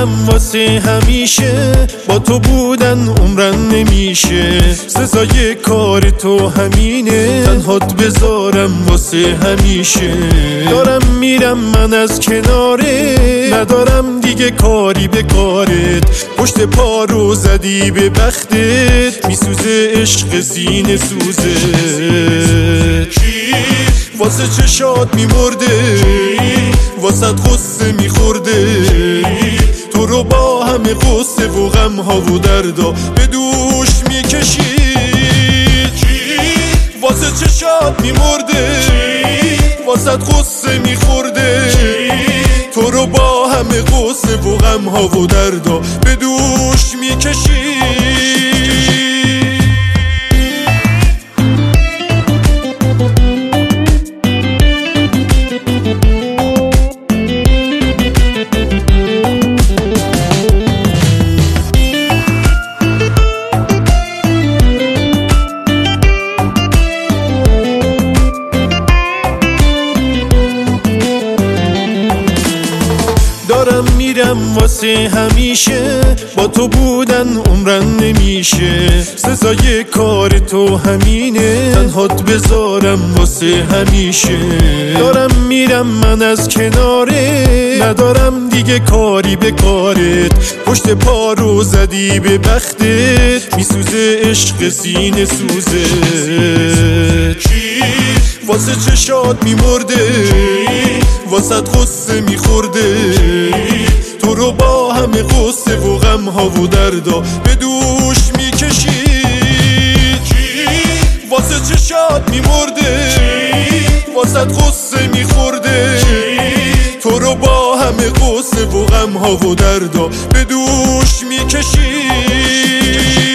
میرم واسه همیشه، با تو بودن عمرن نمیشه. سزای کار تو همینه، تنهات بذارم واسه همیشه. دارم میرم من از کناره، ندارم دیگه کاری به کارت. پشت پا رو زدی به بختت، میسوزه عشق سینه سوزه. واسه چشات میمرده، واسه غصه میخورده. تو رو با همه غصه و غم ها و دردا به دوش میکشید. واسه چشات میمرده، واسه غصه میخورده. تو رو با همه غصه و غم ها و دردا به دوش میکشید. دارم میرم واسه همیشه، با تو بودن عمرن نمیشه. سزای کار تو همینه، تنهات بذارم واسه همیشه. دارم میرم من از کناره، ندارم دیگه کاری به کارت. پشت پا رو زدی به بختت، میسوزه عشق سینه سوزه. واسه چشات میمرده، واسه غصه میخورده. تو رو با همه غصه و غم ها و دردا به دوش میکشید. واسه چشات میمرده، واسه غصه میخورده. تو رو با همه غصه و غم ها و دردا به دوش میکشید.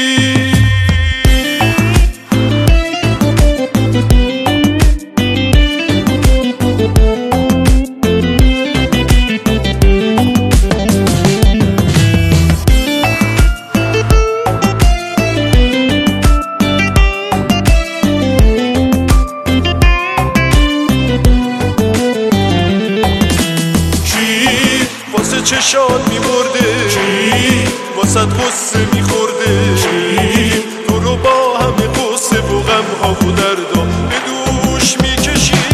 واسه چشات میمرده، واسه غصه میخورده. تو رو با همه غصه و غم ها و دردا به دوش میکشید.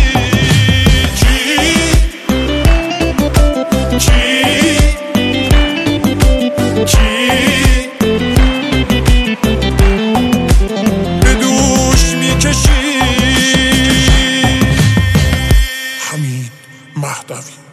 به دوش میکشید. حمید مهدوی.